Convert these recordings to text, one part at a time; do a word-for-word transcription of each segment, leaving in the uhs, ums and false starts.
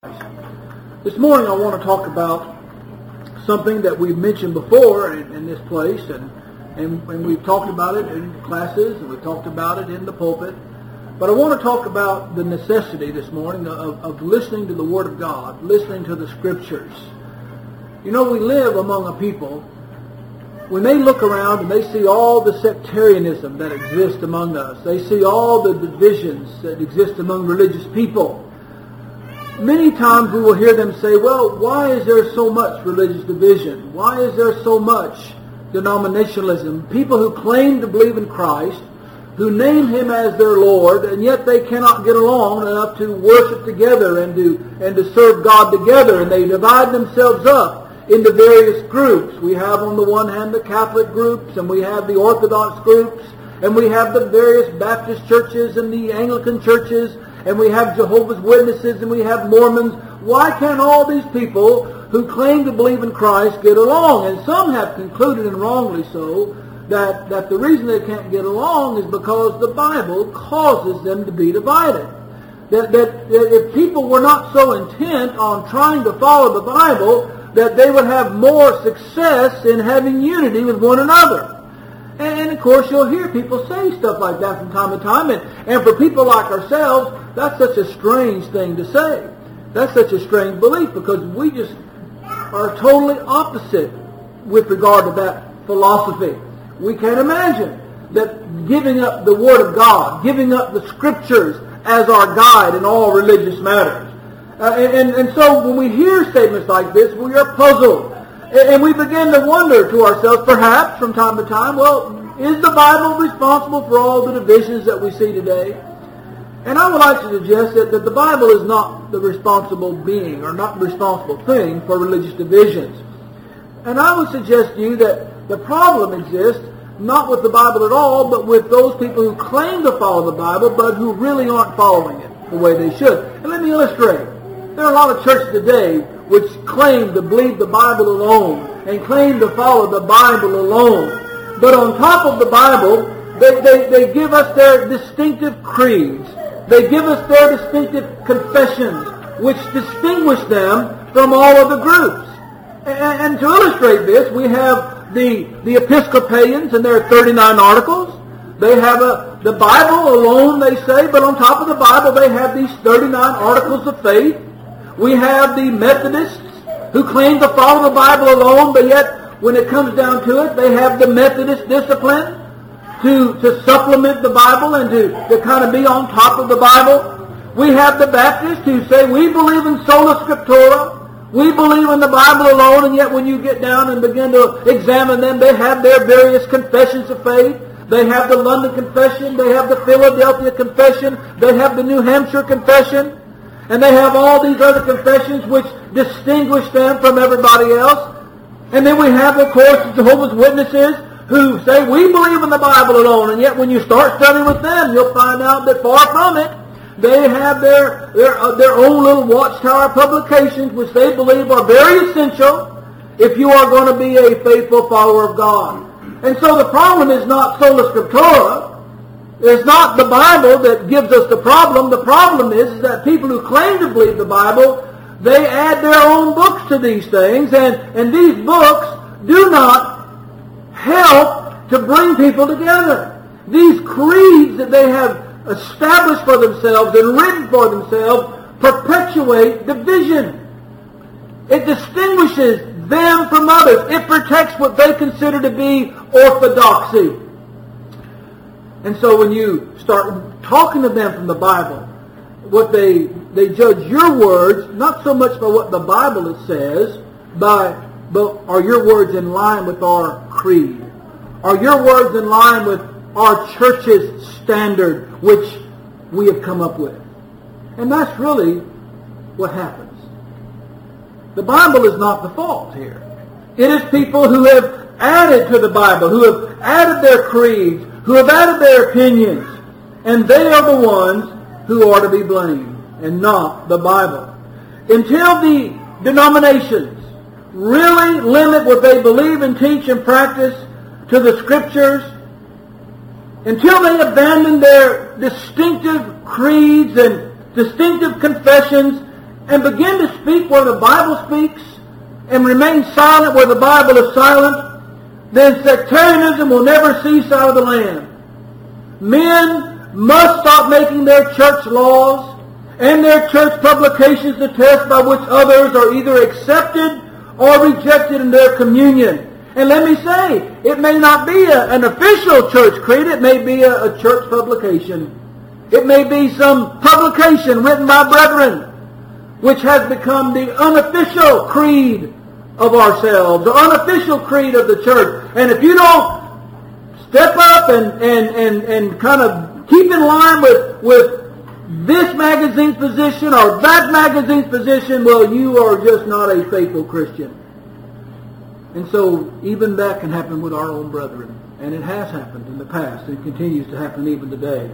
This morning I want to talk about something that we've mentioned before in, in this place, and, and, and we've talked about it in classes, and we've talked about it in the pulpit. But I want to talk about the necessity this morning of, of listening to the Word of God, listening to the Scriptures. You know, we live among a people, when they look around and they see all the sectarianism that exists among us, they see all the divisions that exist among religious people. Many times we will hear them say, well, why is there so much religious division? Why is there so much denominationalism? People who claim to believe in Christ, who name Him as their Lord, and yet they cannot get along enough to worship together and to, and to serve God together, and they divide themselves up into various groups. We have on the one hand the Catholic groups, and we have the Orthodox groups, and we have the various Baptist churches and the Anglican churches, and we have Jehovah's Witnesses, and we have Mormons. Why can't all these people who claim to believe in Christ get along? And some have concluded, and wrongly so, that, that the reason they can't get along is because the Bible causes them to be divided. That, that, that if people were not so intent on trying to follow the Bible, that they would have more success in having unity with one another. And, and of course, you'll hear people say stuff like that from time to time. And, and for people like ourselves, that's such a strange thing to say. That's such a strange belief, because we just are totally opposite with regard to that philosophy. We can't imagine that giving up the Word of God, giving up the Scriptures as our guide in all religious matters. Uh, and, and, and so when we hear statements like this, we are puzzled. And, and we begin to wonder to ourselves, perhaps from time to time, well, is the Bible responsible for all the divisions that we see today? And I would like to suggest that, that the Bible is not the responsible being, or not the responsible thing for religious divisions. And I would suggest to you that the problem exists not with the Bible at all, but with those people who claim to follow the Bible, but who really aren't following it the way they should. And let me illustrate. There are a lot of churches today which claim to believe the Bible alone, and claim to follow the Bible alone. But on top of the Bible, they, they, they give us their distinctive creeds. They give us their distinctive confessions, which distinguish them from all of the groups. And, and to illustrate this, we have the, the Episcopalians and their thirty-nine articles. They have a, the Bible alone, they say, but on top of the Bible they have these thirty-nine articles of faith. We have the Methodists who claim to follow the Bible alone, but yet when it comes down to it, they have the Methodist discipline to, to supplement the Bible and to, to kind of be on top of the Bible. We have the Baptists who say, we believe in sola scriptura. We believe in the Bible alone, and yet when you get down and begin to examine them, they have their various confessions of faith. They have the London Confession. They have the Philadelphia Confession. They have the New Hampshire Confession. And they have all these other confessions which distinguish them from everybody else. And then we have, of course, the Jehovah's Witnesses who say, we believe in the Bible alone. And yet when you start studying with them, you'll find out that far from it. They have their, their, uh, their own little Watchtower publications, which they believe are very essential if you are going to be a faithful follower of God. And so the problem is not sola scriptura. It's not the Bible that gives us the problem. The problem is, is that people who claim to believe the Bible, they add their own books to these things, and, and these books do not help to bring people together. These creeds that they have established for themselves and written for themselves perpetuate division. It distinguishes them from others. It protects what they consider to be orthodoxy. And so when you start talking to them from the Bible, what they they judge your words not so much by what the Bible says, by, but are your words in line with our creed? Are your words in line with our church's standard, which we have come up with? And that's really what happens. The Bible is not the fault here. It is people who have added to the Bible, who have added their creeds, who have added their opinions, and they are the ones who are to be blamed, and not the Bible. Until the denominations really limit what they believe and teach and practice to the Scriptures, until they abandon their distinctive creeds and distinctive confessions and begin to speak where the Bible speaks and remain silent where the Bible is silent, then sectarianism will never cease out of the land. Men must stop making their church laws and their church publications the test by which others are either accepted or rejected in their communion. And let me say, it may not be a, an official church creed. It may be a, a church publication. It may be some publication written by brethren, which has become the unofficial creed of ourselves, the unofficial creed of the church. And if you don't step up and, and, and, and kind of keep in line with, with this magazine's position or that magazine's position, well, you are just not a faithful Christian. And so even that can happen with our own brethren. And it has happened in the past and continues to happen even today.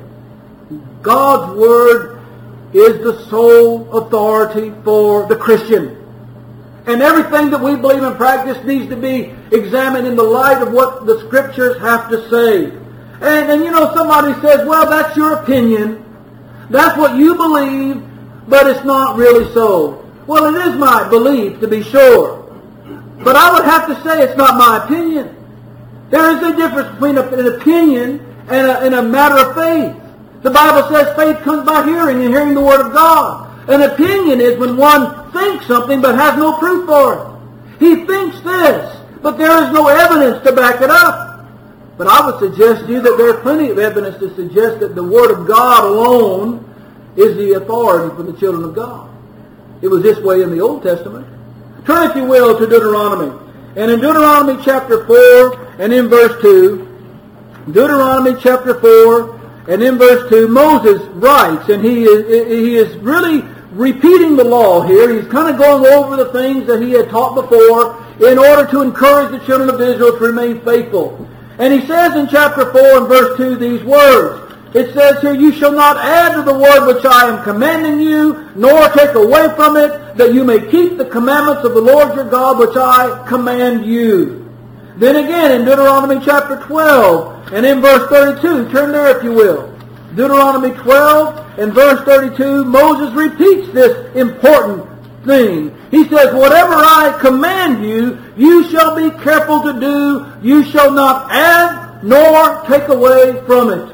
God's Word is the sole authority for the Christian. And everything that we believe and practice needs to be examined in the light of what the Scriptures have to say. And, and you know, somebody says, well, that's your opinion. That's what you believe, but it's not really so. Well, it is my belief, to be sure. But I would have to say it's not my opinion. There is a difference between an opinion and a, and a matter of faith. The Bible says faith comes by hearing and hearing the Word of God. An opinion is when one thinks something but has no proof for it. He thinks this, but there is no evidence to back it up. But I would suggest to you that there is plenty of evidence to suggest that the Word of God alone is the authority for the children of God. It was this way in the Old Testament. Turn, if you will, to Deuteronomy. And in Deuteronomy chapter four and in verse two, Deuteronomy chapter four and in verse two, Moses writes, and he is, he is really repeating the law here. He's kind of going over the things that he had taught before in order to encourage the children of Israel to remain faithful. And he says in chapter four and verse two these words. It says here, you shall not add to the word which I am commanding you, nor take away from it, that you may keep the commandments of the Lord your God which I command you. Then again in Deuteronomy chapter twelve and in verse thirty-two, turn there if you will. Deuteronomy twelve and verse thirty-two, Moses repeats this important thing. He says, whatever I command you, you shall be careful to do. You shall not add nor take away from it.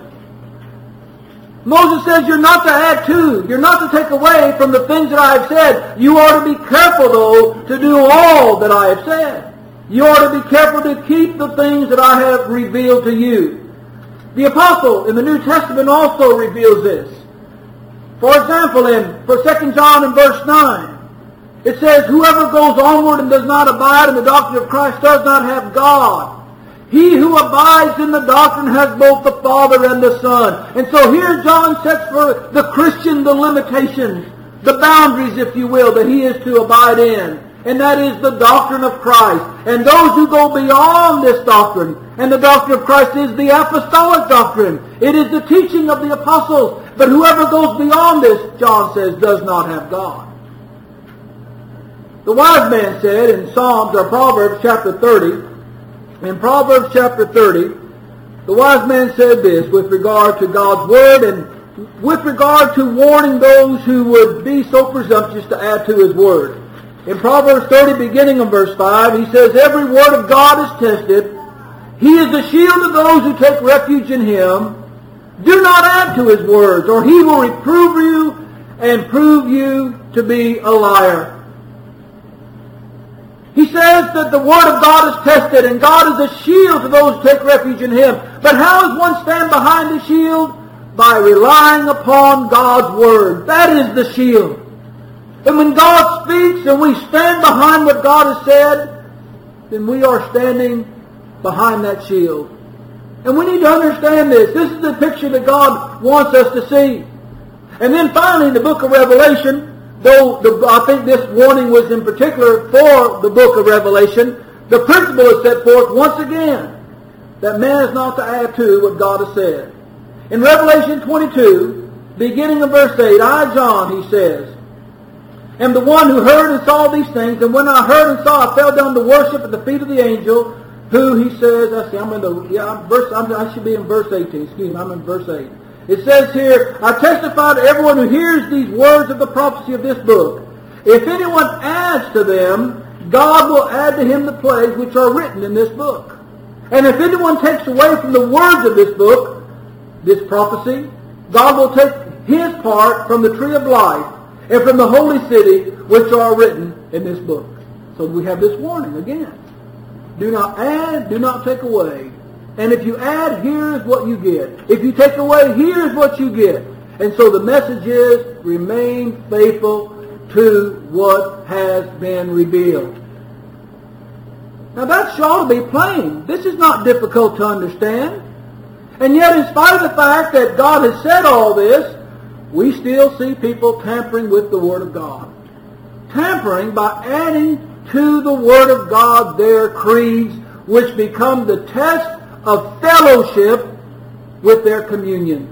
Moses says you're not to add to, you're not to take away from the things that I have said. You ought to be careful, though, to do all that I have said. You ought to be careful to keep the things that I have revealed to you. The apostle in the New Testament also reveals this. For example, in Second John in verse nine, it says, whoever goes onward and does not abide in the doctrine of Christ does not have God. He who abides in the doctrine has both the Father and the Son. And so here John sets for the Christian the limitations, the boundaries, if you will, that he is to abide in. And that is the doctrine of Christ. And those who go beyond this doctrine, and the doctrine of Christ is the apostolic doctrine. It is the teaching of the apostles. But whoever goes beyond this, John says, does not have God. The wise man said in Psalms or Proverbs chapter thirty, in Proverbs chapter thirty, the wise man said this with regard to God's Word and with regard to warning those who would be so presumptuous to add to His Word. In Proverbs thirty, beginning in verse five, he says, every word of God is tested. He is the shield of those who take refuge in Him. Do not add to His words, or He will reprove you and prove you to be a liar. He says that the Word of God is tested, and God is a shield to those who take refuge in Him. But how does one stand behind the shield? By relying upon God's Word. That is the shield. And when God speaks and we stand behind what God has said, then we are standing behind that shield. And we need to understand this. This is the picture that God wants us to see. And then finally in the book of Revelation, though the, I think this warning was in particular for the book of Revelation, the principle is set forth once again that man is not to add to what God has said. In Revelation twenty-two, beginning in verse eight, I, John, he says, am the one who heard and saw these things, and when I heard and saw, I fell down to worship at the feet of the angel, who, he says, I see, I'm in the, yeah, verse, I'm, I should be in verse eighteen, excuse me, I'm in verse eight. It says here, I testify to everyone who hears these words of the prophecy of this book, If anyone adds to them, God will add to him the plagues which are written in this book. And if anyone takes away from the words of this book, this prophecy, God will take his part from the tree of life and from the holy city which are written in this book. So we have this warning again. Do not add, do not take away. And if you add, here's what you get. If you take away, here's what you get. And so the message is, remain faithful to what has been revealed. Now that ought to be plain. This is not difficult to understand. And yet, in spite of the fact that God has said all this, we still see people tampering with the Word of God. Tampering by adding to the Word of God their creeds, which become the test of fellowship with their communion.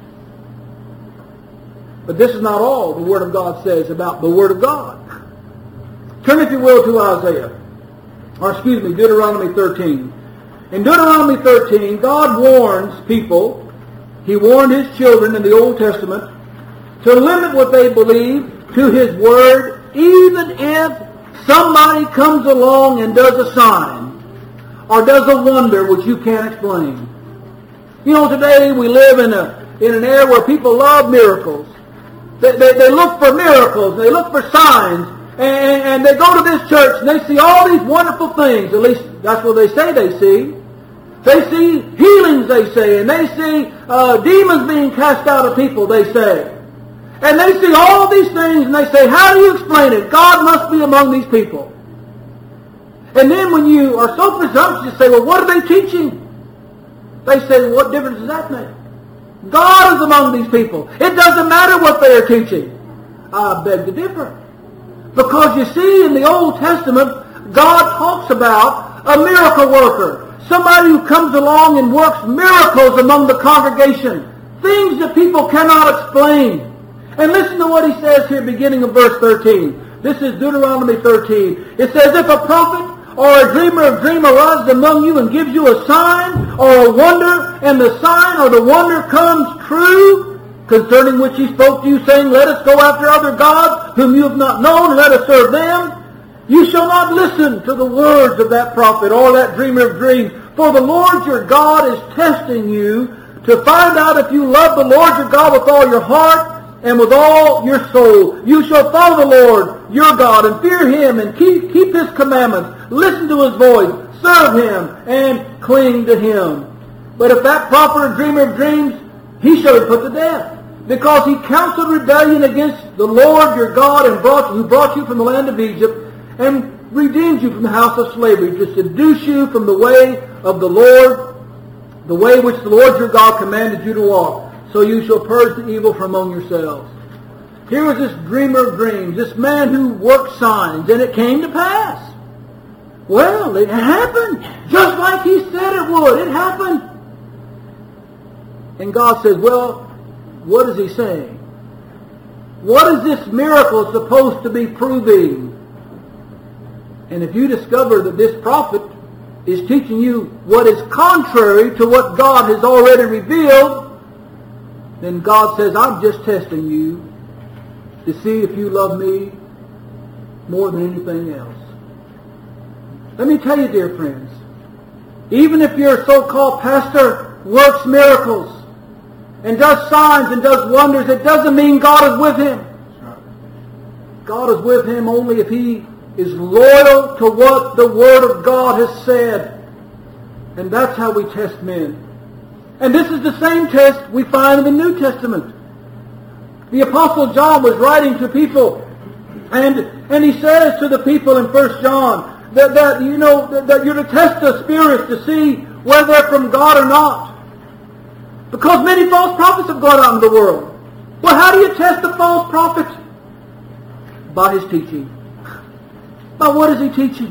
But this is not all the Word of God says about the Word of God. Turn, if you will, to Isaiah. Or excuse me, Deuteronomy thirteen. In Deuteronomy thirteen, God warns people, He warned His children in the Old Testament, to limit what they believe to His Word, even if somebody comes along and does a sign or does a wonder which you can't explain. You know, today we live in a in an era where people love miracles. They, they, they look for miracles. They look for signs. And, and they go to this church and they see all these wonderful things. At least that's what they say they see. They see healings, they say. And they see uh, demons being cast out of people, they say. And they see all these things and they say, how do you explain it? God must be among these people. And then when you are so presumptuous, you say, well, what are they teaching? They say, well, what difference does that make? God is among these people. It doesn't matter what they are teaching. I beg to differ. Because you see, in the Old Testament, God talks about a miracle worker. Somebody who comes along and works miracles among the congregation. Things that people cannot explain. And listen to what he says here beginning of verse thirteen. This is Deuteronomy thirteen. It says, if a prophet or a dreamer of dream arises among you and gives you a sign or a wonder, and the sign or the wonder comes true, concerning which he spoke to you, saying, let us go after other gods whom you have not known, and let us serve them, you shall not listen to the words of that prophet or that dreamer of dreams. For the Lord your God is testing you to find out if you love the Lord your God with all your heart and with all your soul. You shall follow the Lord your God and fear Him and keep, keep His commandments. Listen to His voice. Serve Him and cling to Him. But if that prophet or dreamer of dreams, he shall be put to death, because he counseled rebellion against the Lord your God, and brought who brought you from the land of Egypt, and redeemed you from the house of slavery, to seduce you from the way of the Lord, the way which the Lord your God commanded you to walk. So you shall purge the evil from among yourselves. Here was this dreamer of dreams, this man who worked signs, and it came to pass. Well, it happened, just like he said it would. It happened. And God says, well, what is he saying? What is this miracle supposed to be proving? And if you discover that this prophet is teaching you what is contrary to what God has already revealed, then God says, I'm just testing you to see if you love me more than anything else. Let me tell you, dear friends, even if your so-called pastor works miracles and does signs and does wonders, it doesn't mean God is with him. God is with him only if he is loyal to what the Word of God has said. And that's how we test men. And this is the same test we find in the New Testament. The Apostle John was writing to people, and, and he says to the people in First John that, that you know that, that you're to test the spirits to see whether they're from God or not. Because many false prophets have gone out in the world. Well, how do you test the false prophet? By his teaching. By what is he teaching?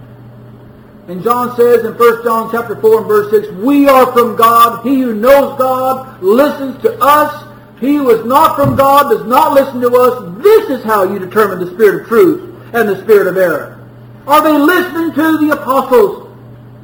And John says in First John chapter four and verse six, we are from God. He who knows God listens to us. He who is not from God does not listen to us. This is how you determine the spirit of truth and the spirit of error. Are they listening to the apostles?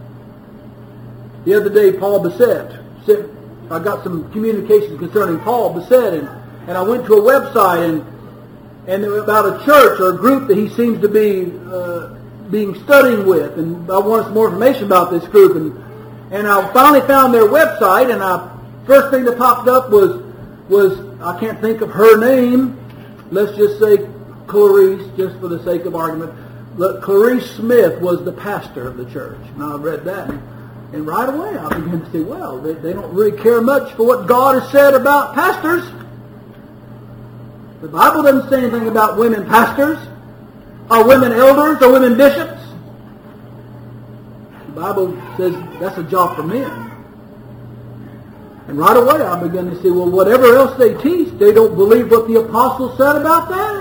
The other day, Paul Bissett said, I got some communication concerning Paul Bissett, and, and I went to a website, and and about a church or a group that he seems to be uh, being studying with, and I wanted some more information about this group, and and I finally found their website, and I first thing that popped up was was I can't think of her name. Let's just say Clarice, just for the sake of argument. Clarice Smith was the pastor of the church, and I read that, and, and right away I began to say, well, they, they don't really care much for what God has said about pastors. The Bible doesn't say anything about women pastors, or women elders, or women bishops. The Bible says that's a job for men. And right away I began to say, well, whatever else they teach, they don't believe what the apostles said about that.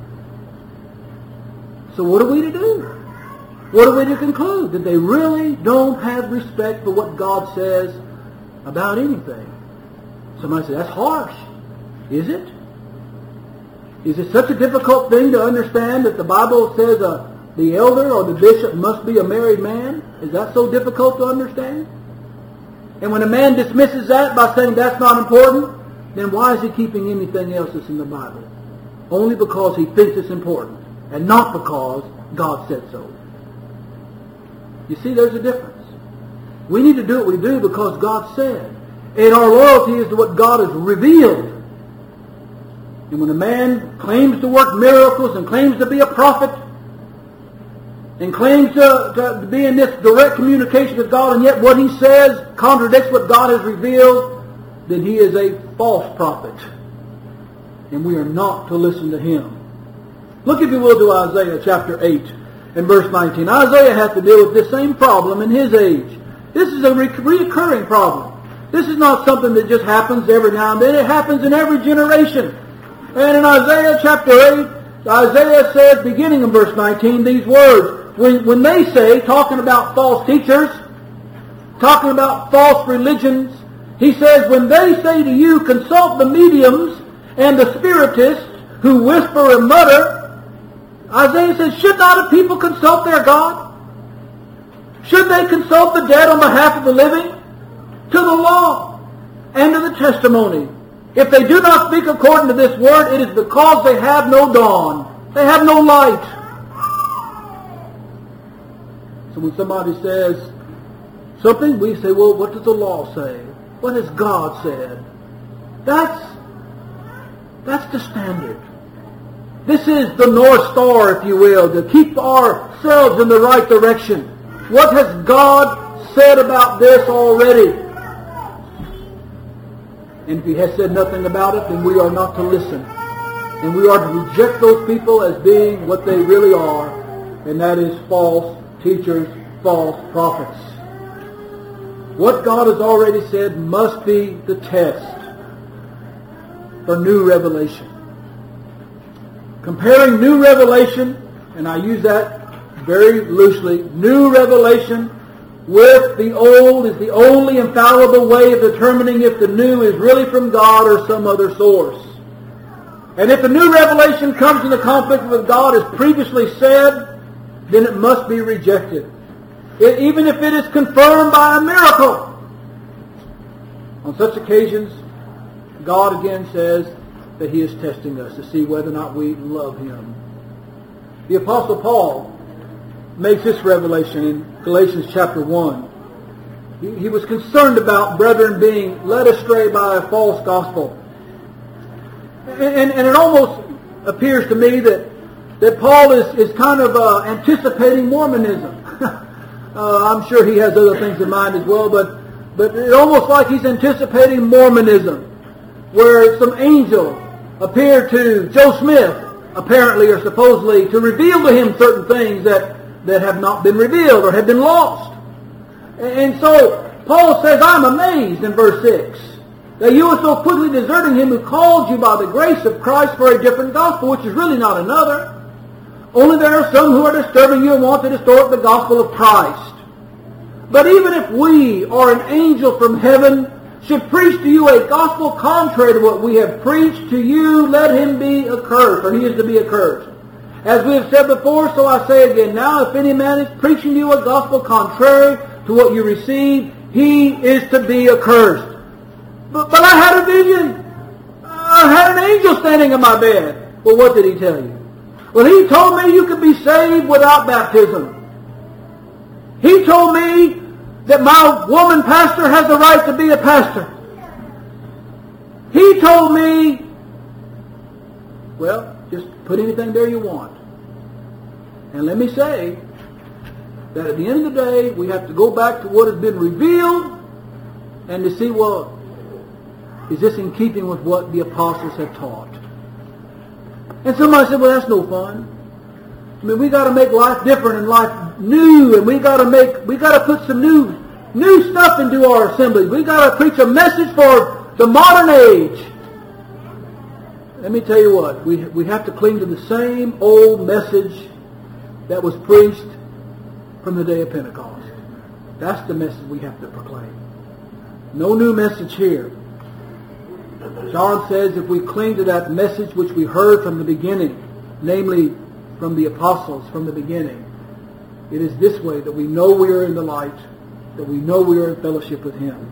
So what are we to do? What are we to conclude? That they really don't have respect for what God says about anything. Somebody said, that's harsh. Is it? Is it such a difficult thing to understand that the Bible says uh, the elder or the bishop must be a married man? Is that so difficult to understand? And when a man dismisses that by saying that's not important, then why is he keeping anything else that's in the Bible? Only because he thinks it's important, and not because God said so. You see, there's a difference. We need to do what we do because God said. And our loyalty is to what God has revealed. And when a man claims to work miracles and claims to be a prophet and claims to, to be in this direct communication with God, and yet what he says contradicts what God has revealed, then he is a false prophet. And we are not to listen to him. Look, if you will, to Isaiah chapter eight and verse nineteen. Isaiah had to deal with this same problem in his age. This is a re- recurring problem. This is not something that just happens every now and then. It happens in every generation. And in Isaiah chapter eight, Isaiah says, beginning in verse nineteen, these words. When, when they say, talking about false teachers, talking about false religions, he says, when they say to you, consult the mediums and the spiritists who whisper and mutter, Isaiah says, should not a people consult their God? Should they consult the dead on behalf of the living? To the law and to the testimony. If they do not speak according to this word, it is because they have no dawn. They have no light. So when somebody says something, we say, well, what does the law say? What has God said? That's, that's the standard. This is the North Star, if you will, to keep ourselves in the right direction. What has God said about this already? And if he has said nothing about it, then we are not to listen. And we are to reject those people as being what they really are, and that is false teachers, false prophets. What God has already said must be the test for new revelation. Comparing new revelation, and I use that very loosely, new revelation with the old is the only infallible way of determining if the new is really from God or some other source. And if the new revelation comes into conflict with God as previously said, then it must be rejected. It, even if it is confirmed by a miracle. On such occasions, God again says that he is testing us to see whether or not we love him. The Apostle Paul makes this revelation in Galatians chapter one. He, he was concerned about brethren being led astray by a false gospel. And, and, and it almost appears to me that, that Paul is, is kind of uh, anticipating Mormonism. uh, I'm sure he has other things in mind as well, but, but it's almost like he's anticipating Mormonism, where some angel appeared to Joe Smith, apparently or supposedly, to reveal to him certain things that, that have not been revealed or have been lost. And so Paul says, I'm amazed in verse six, that you are so quickly deserting him who called you by the grace of Christ for a different gospel, which is really not another. Only there are some who are disturbing you and want to distort the gospel of Christ. But even if we or an angel from heaven should preach to you a gospel contrary to what we have preached to you, let him be accursed, or he is to be accursed. As we have said before, so I say again now, if any man is preaching to you a gospel contrary to what you received, he is to be accursed. But, but I had a vision. I had an angel standing in my bed. Well, what did he tell you? Well, he told me you could be saved without baptism. He told me that my woman pastor has the right to be a pastor. He told me, well, just put anything there you want. And let me say that at the end of the day, we have to go back to what has been revealed and to see, well, is this in keeping with what the apostles have taught? And somebody said, well, that's no fun. I mean, we got to make life different and life new, and we got to make, we got to put some new, new stuff into our assemblies. We got to preach a message for the modern age. Let me tell you what, we we have to cling to the same old message that was preached from the day of Pentecost. That's the message we have to proclaim. No new message here. John says if we cling to that message which we heard from the beginning, namely from the apostles from the beginning, it is this way that we know we are in the light, that we know we are in fellowship with Him.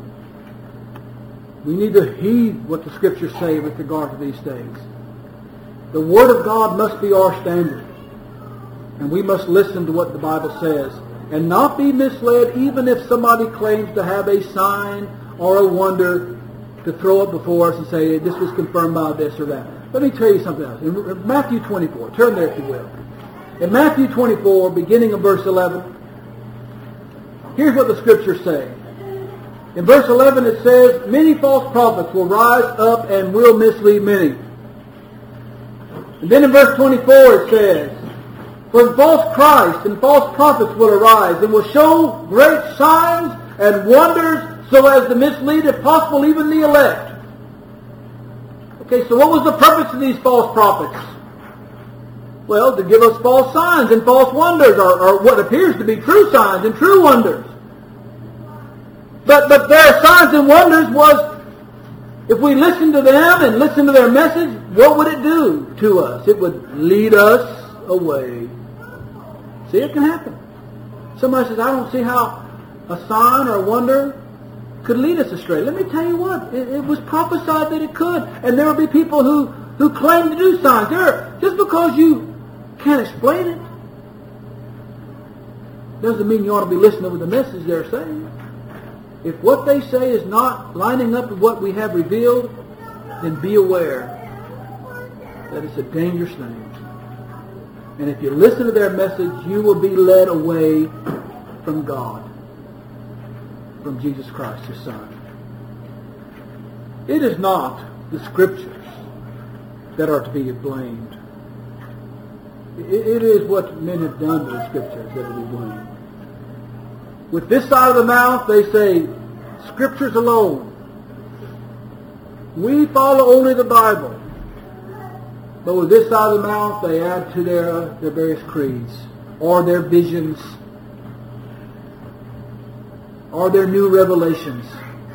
We need to heed what the Scriptures say with regard to these things. The Word of God must be our standard, and we must listen to what the Bible says and not be misled even if somebody claims to have a sign or a wonder to throw it before us and say, this was confirmed by this or that. Let me tell you something else. In Matthew twenty-four, turn there if you will. In Matthew twenty-four, beginning of verse eleven, here's what the Scriptures say. In verse eleven it says, many false prophets will rise up and will mislead many. And then in verse twenty-four it says, for false Christ and false prophets will arise and will show great signs and wonders so as to mislead, if possible, even the elect. Okay, so what was the purpose of these false prophets? Well, to give us false signs and false wonders, or, or what appears to be true signs and true wonders. But, but their signs and wonders was, if we listen to them and listen to their message, what would it do to us? It would lead us away. See, it can happen. Somebody says, I don't see how a sign or a wonder could lead us astray. Let me tell you what, it, it was prophesied that it could. And there will be people who, who claim to do signs. There, just because you can't explain it doesn't mean you ought to be listening to the message they're saying. If what they say is not lining up with what we have revealed, then be aware that it's a dangerous thing. And if you listen to their message, you will be led away from God, from Jesus Christ, His Son. It is not the Scriptures that are to be blamed. It is what men have done to the Scriptures that are to be blamed. With this side of the mouth, they say, Scriptures alone. We follow only the Bible. But with this side of the mouth, they add to their, their various creeds, or their visions, or their new revelations.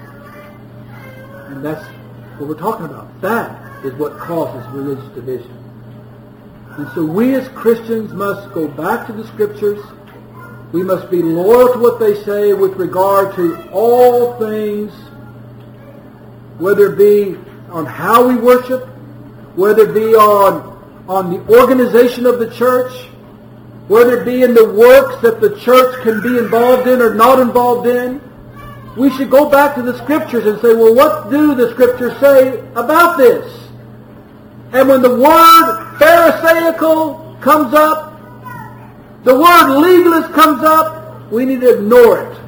And that's what we're talking about. That is what causes religious division. And so we as Christians must go back to the Scriptures. We must be loyal to what they say with regard to all things, whether it be on how we worship, whether it be on, on the organization of the church, whether it be in the works that the church can be involved in or not involved in. We should go back to the Scriptures and say, well, what do the Scriptures say about this? And when the word Pharisaical comes up, the word legalist comes up, we need to ignore it.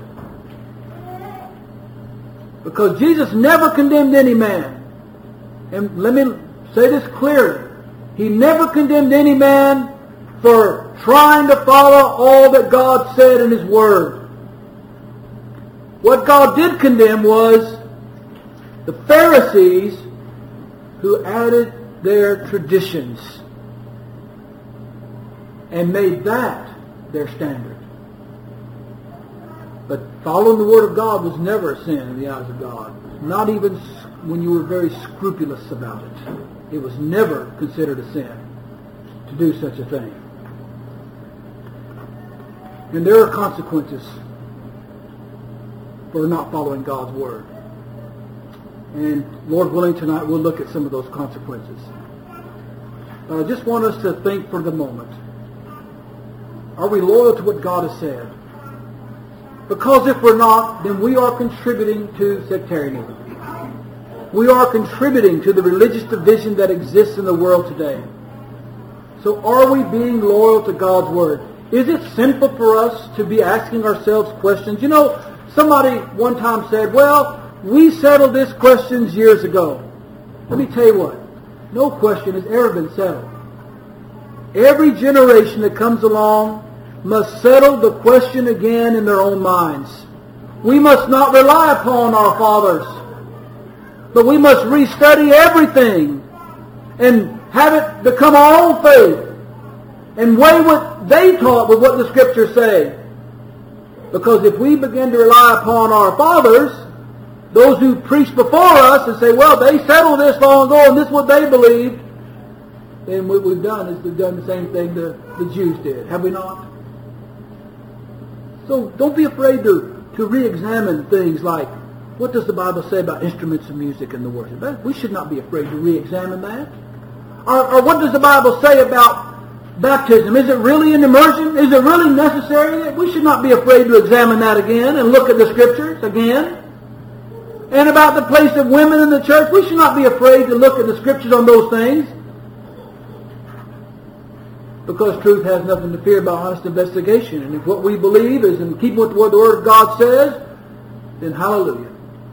Because Jesus never condemned any man. And let me say this clearly. He never condemned any man for trying to follow all that God said in His Word. What God did condemn was the Pharisees who added their traditions and made that their standard. But following the Word of God was never a sin in the eyes of God. Not even when you were very scrupulous about it. It was never considered a sin to do such a thing. And there are consequences for not following God's Word. And Lord willing, tonight we'll look at some of those consequences. But I just want us to think for the moment. Are we loyal to what God has said? Because if we're not, then we are contributing to sectarianism. We are contributing to the religious division that exists in the world today. So are we being loyal to God's Word? Is it simple for us to be asking ourselves questions? You know, somebody one time said, well, we settled this questions years ago. Let me tell you what. No question has ever been settled. Every generation that comes along must settle the question again in their own minds. We must not rely upon our fathers, but we must restudy everything and have it become our own faith and weigh what they taught with what the Scriptures say. Because if we begin to rely upon our fathers, those who preached before us, and say, well, they settled this long ago and this is what they believed, then what we've done is we've done the same thing the, the Jews did. Have we not? So don't be afraid to, to re-examine things like, what does the Bible say about instruments of music in the worship? We should not be afraid to re-examine that. Or, or what does the Bible say about baptism? Is it really an immersion? Is it really necessary? We should not be afraid to examine that again and look at the Scriptures again. And about the place of women in the church, we should not be afraid to look at the Scriptures on those things. Because truth has nothing to fear about honest investigation. And if what we believe is in keeping with what the Word of God says, then hallelujah.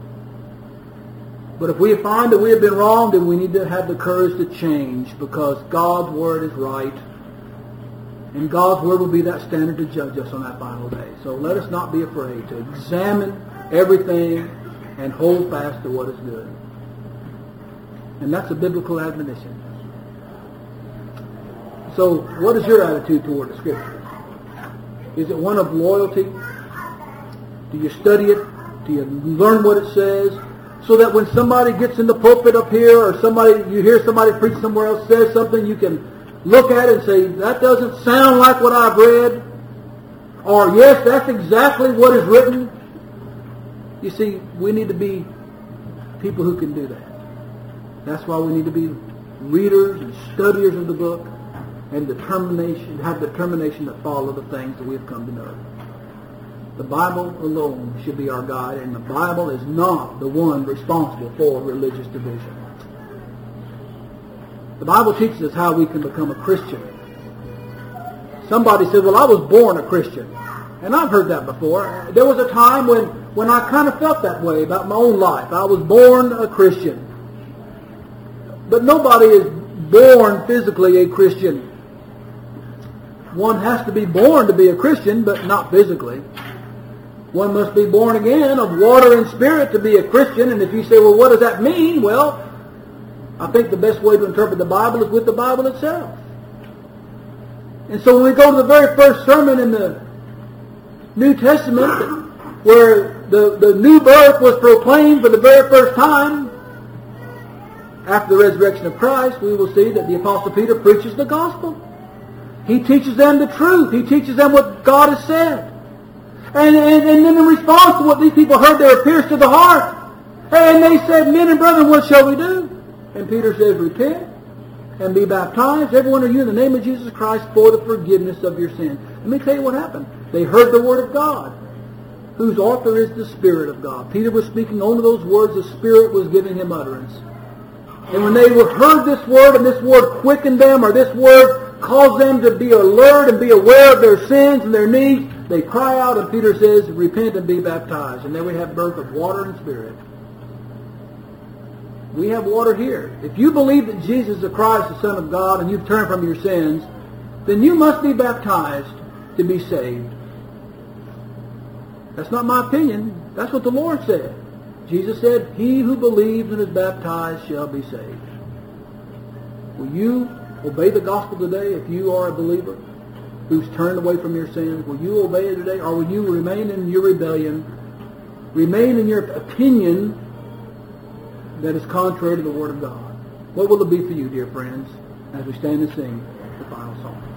But if we find that we have been wrong, then we need to have the courage to change, because God's Word is right. And God's Word will be that standard to judge us on that final day. So let us not be afraid to examine everything and hold fast to what is good. And that's a biblical admonition. So what is your attitude toward the Scriptures? Is it one of loyalty? Do you study it? Do you learn what it says? So that when somebody gets in the pulpit up here, or somebody you hear somebody preach somewhere else says something, you can look at it and say, that doesn't sound like what I've read. Or, yes, that's exactly what is written. You see, we need to be people who can do that. That's why we need to be readers and studiers of the book, and determination, have determination to follow the things that we have come to know. The Bible alone should be our guide, and the Bible is not the one responsible for religious division. The Bible teaches us how we can become a Christian. Somebody said, well, I was born a Christian. And I've heard that before. There was a time when, when I kind of felt that way about my own life. I was born a Christian. But nobody is born physically a Christian. One has to be born to be a Christian, but not physically. One must be born again of water and spirit to be a Christian. And if you say, well, what does that mean? Well, I think the best way to interpret the Bible is with the Bible itself. And so when we go to the very first sermon in the New Testament, where the, the new birth was proclaimed for the very first time, after the resurrection of Christ, we will see that the Apostle Peter preaches the gospel. He teaches them the truth. He teaches them what God has said. And, and, and then in response to what these people heard, they were pierced to the heart. And they said, men and brethren, what shall we do? And Peter says, repent and be baptized, every one of you, in the name of Jesus Christ, for the forgiveness of your sins. Let me tell you what happened. They heard the word of God, whose author is the Spirit of God. Peter was speaking only those words the Spirit was giving him utterance. And when they heard this word, and this word quickened them, or this word caused them to be alert and be aware of their sins and their needs, they cry out, and Peter says, repent and be baptized. And there we have birth of water and Spirit. We have water here. If you believe that Jesus is the Christ, the Son of God, and you've turned from your sins, then you must be baptized to be saved. That's not my opinion. That's what the Lord said. Jesus said, he who believes and is baptized shall be saved. Will you obey the gospel today if you are a believer who's turned away from your sins? Will you obey it today, or will you remain in your rebellion, remain in your opinion that is contrary to the Word of God? What will it be for you, dear friends, as we stand and sing the final song?